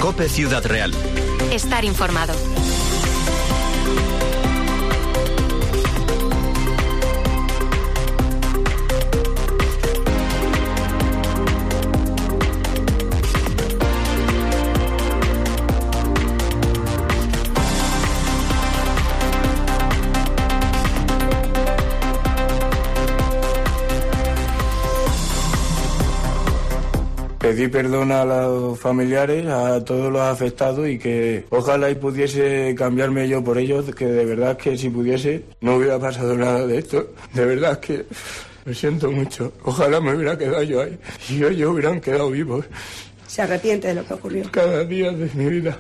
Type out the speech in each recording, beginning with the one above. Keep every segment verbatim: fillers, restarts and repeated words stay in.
COPE Ciudad Real. Estar informado. Pedí perdón a los familiares, a todos los afectados y que ojalá y pudiese cambiarme yo por ellos, que de verdad que si pudiese no hubiera pasado nada de esto. De verdad que me siento mucho. Ojalá me hubiera quedado yo ahí y ellos hubieran quedado vivos. ¿Se arrepiente de lo que ocurrió? Cada día de mi vida.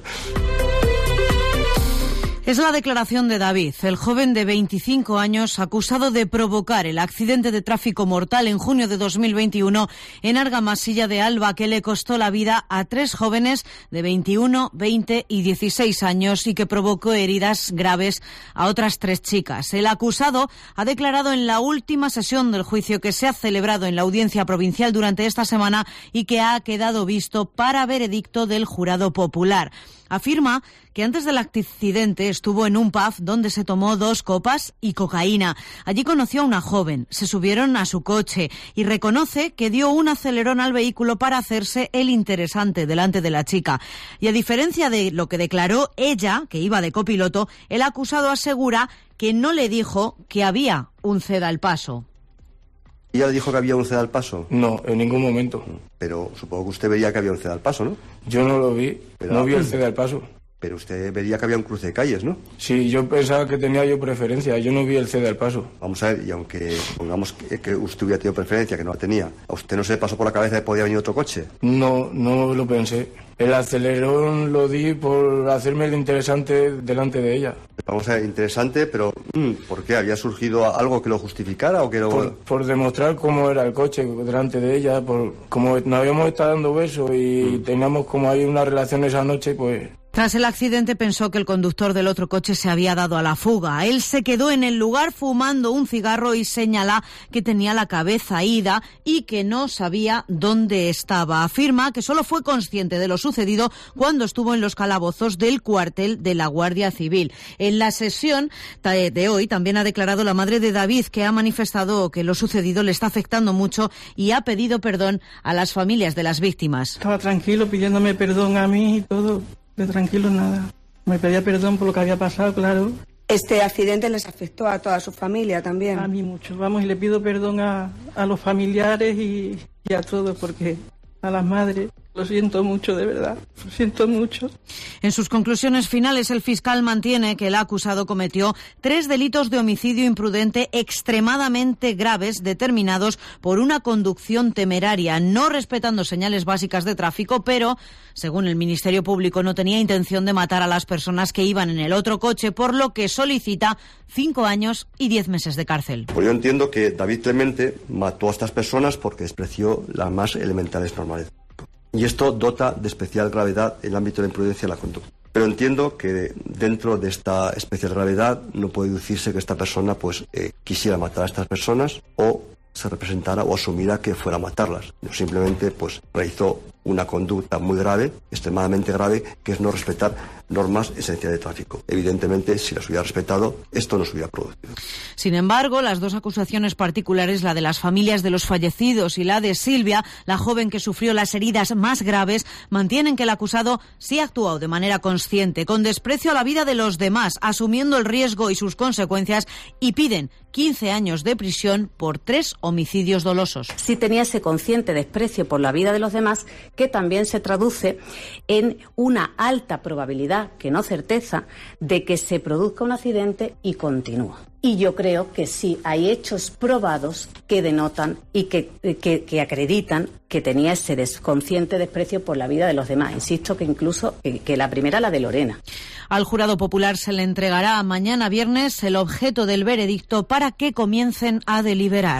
Es la declaración de David, el joven de veinticinco años acusado de provocar el accidente de tráfico mortal en junio de dos mil veintiuno en Argamasilla de Alba, que le costó la vida a tres jóvenes de veintiuno, veinte y dieciséis años y que provocó heridas graves a otras tres chicas. El acusado ha declarado en la última sesión del juicio que se ha celebrado en la Audiencia Provincial durante esta semana y que ha quedado visto para veredicto del jurado popular. Afirma que antes del accidente estuvo en un pub donde se tomó dos copas y cocaína. Allí conoció a una joven, se subieron a su coche y reconoce que dio un acelerón al vehículo para hacerse el interesante delante de la chica. Y a diferencia de lo que declaró ella, que iba de copiloto, el acusado asegura que no le dijo que había un ceda al paso. ¿Ella le dijo que había un ceda al paso? No, en ningún momento. Pero supongo que usted veía que había un ceda al paso, ¿no? Yo no lo vi, Pero, no vi el ceda al paso. Pero usted vería que había un cruce de calles, ¿no? Sí, yo pensaba que tenía yo preferencia, yo no vi el ceda al paso. Vamos a ver, y aunque pongamos que, que usted hubiera tenido preferencia, que no la tenía, ¿a usted no se le pasó por la cabeza que podía venir otro coche? No, no lo pensé. El acelerón lo di por hacerme el interesante delante de ella. Vamos a ver, interesante, pero ¿por qué? ¿Había surgido algo que lo justificara o que lo...? Por, por demostrar cómo era el coche delante de ella, por como nos habíamos estado dando besos y mm. teníamos como ahí una relación esa noche, pues... Tras el accidente pensó que el conductor del otro coche se había dado a la fuga. Él se quedó en el lugar fumando un cigarro y señala que tenía la cabeza ida y que no sabía dónde estaba. Afirma que solo fue consciente de lo sucedido cuando estuvo en los calabozos del cuartel de la Guardia Civil. En la sesión de hoy también ha declarado la madre de David, que ha manifestado que lo sucedido le está afectando mucho y ha pedido perdón a las familias de las víctimas. Estaba tranquilo pidiéndome perdón a mí y todo. De tranquilo nada. Me pedía perdón por lo que había pasado, claro. Este accidente les afectó a toda su familia también. A mí mucho, vamos, y le pido perdón a, a los familiares y, y a todos, porque a las madres lo siento mucho, de verdad, lo siento mucho. En sus conclusiones finales, el fiscal mantiene que el acusado cometió tres delitos de homicidio imprudente extremadamente graves determinados por una conducción temeraria, no respetando señales básicas de tráfico, pero, según el Ministerio Público, no tenía intención de matar a las personas que iban en el otro coche, por lo que solicita cinco años y diez meses de cárcel. Pues yo entiendo que David Clemente mató a estas personas porque despreció las más elementales normales. Y esto dota de especial gravedad el ámbito de la imprudencia de la conducta. Pero entiendo que dentro de esta especial gravedad no puede deducirse que esta persona pues eh, quisiera matar a estas personas o se representara o asumiera que fuera a matarlas. No, simplemente pues realizó una conducta muy grave, extremadamente grave, que es no respetar normas esenciales de tráfico. Evidentemente, si las hubiera respetado, esto no se hubiera producido. Sin embargo, las dos acusaciones particulares, la de las familias de los fallecidos y la de Silvia, la joven que sufrió las heridas más graves, mantienen que el acusado sí ha actuado de manera consciente, con desprecio a la vida de los demás, asumiendo el riesgo y sus consecuencias, y piden quince años de prisión por tres homicidios dolosos. Sí tenía ese consciente desprecio por la vida de los demás, que también se traduce en una alta probabilidad, que no certeza, de que se produzca un accidente y continúa. Y yo creo que sí hay hechos probados que denotan y que, que, que acreditan que tenía ese desconsciente desprecio por la vida de los demás. Insisto que incluso que, que la primera, la de Lorena. Al jurado popular se le entregará mañana viernes el objeto del veredicto para que comiencen a deliberar.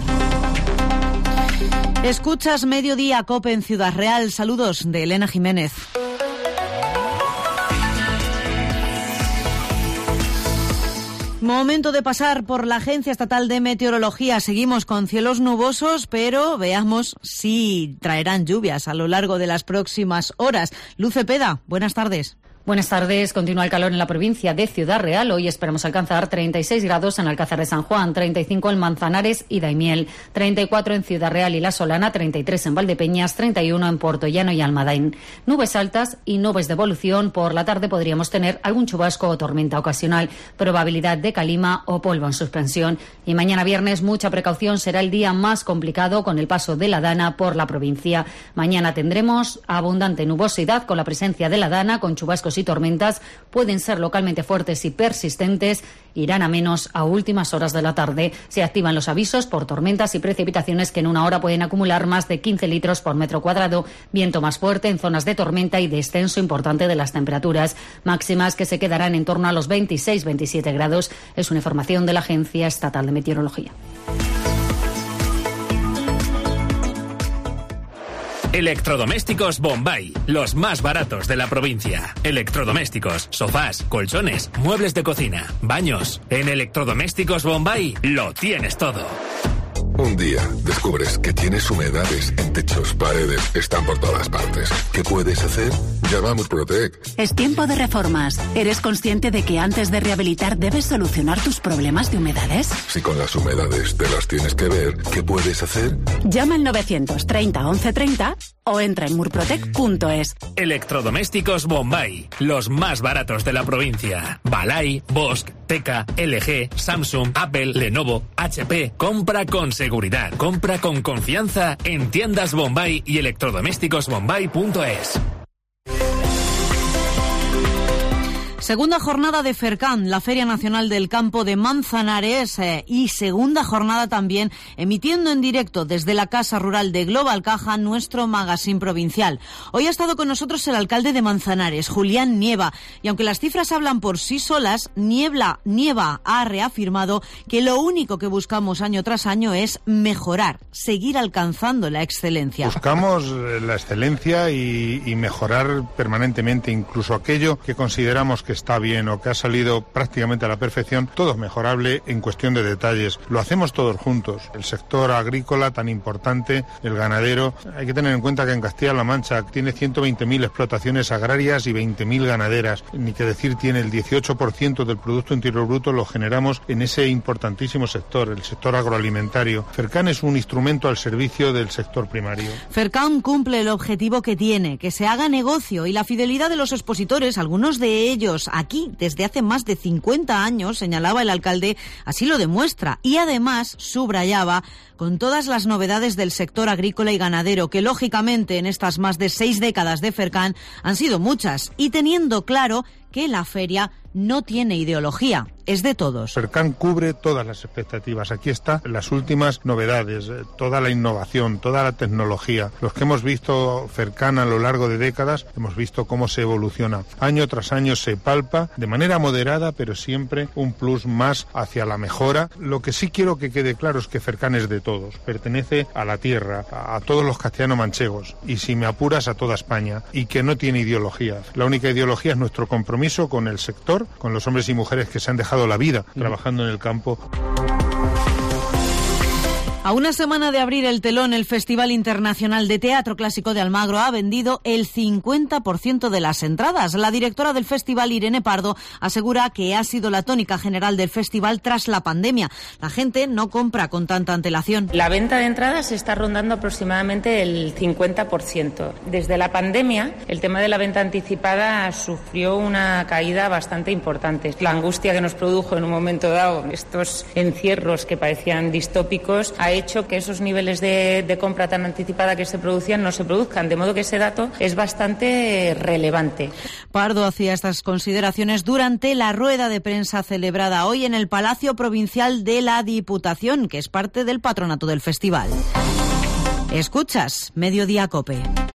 Escuchas Mediodía COPE en Ciudad Real. Saludos de Elena Jiménez. Momento de pasar por la Agencia Estatal de Meteorología. Seguimos con cielos nubosos, pero veamos si traerán lluvias a lo largo de las próximas horas. Luz Cepeda, buenas tardes. Buenas tardes. Continúa el calor en la provincia de Ciudad Real. Hoy esperamos alcanzar treinta y seis grados en Alcázar de San Juan, treinta y cinco en Manzanares y Daimiel, treinta y cuatro en Ciudad Real y La Solana, treinta y tres en Valdepeñas, treinta y uno en Puertollano y Almadain. Nubes altas y nubes de evolución. Por la tarde podríamos tener algún chubasco o tormenta ocasional, probabilidad de calima o polvo en suspensión. Y mañana viernes mucha precaución, será el día más complicado con el paso de la Dana por la provincia. Mañana tendremos abundante nubosidad con la presencia de la Dana, con chubascos y tormentas. Pueden ser localmente fuertes y persistentes, irán a menos a últimas horas de la tarde. Se activan los avisos por tormentas y precipitaciones que en una hora pueden acumular más de quince litros por metro cuadrado, viento más fuerte en zonas de tormenta y descenso importante de las temperaturas máximas que se quedarán en torno a los veintiséis a veintisiete grados. Es una información de la Agencia Estatal de Meteorología. Electrodomésticos Bombay, los más baratos de la provincia. Electrodomésticos, sofás, colchones, muebles de cocina, baños. En Electrodomésticos Bombay lo tienes todo. Un día descubres que tienes humedades en techos, paredes, están por todas partes. ¿Qué puedes hacer? Llama a Murprotec. Es tiempo de reformas. ¿Eres consciente de que antes de rehabilitar debes solucionar tus problemas de humedades? Si con las humedades te las tienes que ver, ¿qué puedes hacer? Llama al novecientos treinta once treinta o entra en murprotec punto es. Electrodomésticos Bombay, los más baratos de la provincia. Balay, Bosch, Teka, L G, Samsung, Apple, Lenovo, H P. Compra con seguridad. Compra con confianza en tiendas Bombay y electrodomésticos bombay punto es. Segunda jornada de FERCAN, la Feria Nacional del Campo de Manzanares, eh, y segunda jornada también emitiendo en directo desde la Casa Rural de Global Caja nuestro magazine provincial. Hoy ha estado con nosotros el alcalde de Manzanares, Julián Nieva, y aunque las cifras hablan por sí solas, Niebla, Nieva ha reafirmado que lo único que buscamos año tras año es mejorar, seguir alcanzando la excelencia. Buscamos la excelencia y, y mejorar permanentemente, incluso aquello que consideramos que está bien o que ha salido prácticamente a la perfección, todo es mejorable en cuestión de detalles. Lo hacemos todos juntos. El sector agrícola tan importante, el ganadero, hay que tener en cuenta que en Castilla-La Mancha tiene ciento veinte mil explotaciones agrarias y veinte mil ganaderas. Ni que decir, tiene el dieciocho por ciento del Producto Interior Bruto lo generamos en ese importantísimo sector, el sector agroalimentario. FERCAN es un instrumento al servicio del sector primario. FERCAN cumple el objetivo que tiene, que se haga negocio, y la fidelidad de los expositores, algunos de ellos aquí desde hace más de cincuenta años, señalaba el alcalde, así lo demuestra, y además subrayaba con todas las novedades del sector agrícola y ganadero, que lógicamente en estas más de seis décadas de FERCAN han sido muchas, y teniendo claro que la feria no tiene ideología, es de todos. FERCAN cubre todas las expectativas. Aquí están las últimas novedades, toda la innovación, toda la tecnología. Los que hemos visto FERCAN a lo largo de décadas, hemos visto cómo se evoluciona. Año tras año se palpa, de manera moderada, pero siempre un plus más hacia la mejora. Lo que sí quiero que quede claro es que FERCAN es de todos. Pertenece a la tierra, a todos los castellano-manchegos, y si me apuras, a toda España, y que no tiene ideología. La única ideología es nuestro compromiso con el sector, con los hombres y mujeres que se han dejado la vida trabajando en el campo. A una semana de abrir el telón, el Festival Internacional de Teatro Clásico de Almagro ha vendido el cincuenta por ciento de las entradas. La directora del festival, Irene Pardo, asegura que ha sido la tónica general del festival tras la pandemia. La gente no compra con tanta antelación. La venta de entradas está rondando aproximadamente el cincuenta por ciento. Desde la pandemia, el tema de la venta anticipada sufrió una caída bastante importante. La angustia que nos produjo en un momento dado, estos encierros que parecían distópicos, ha hecho que esos niveles de, de compra tan anticipada que se producían no se produzcan, de modo que ese dato es bastante relevante. Pardo hacía estas consideraciones durante la rueda de prensa celebrada hoy en el Palacio Provincial de la Diputación, que es parte del patronato del festival. Escuchas Mediodía COPE.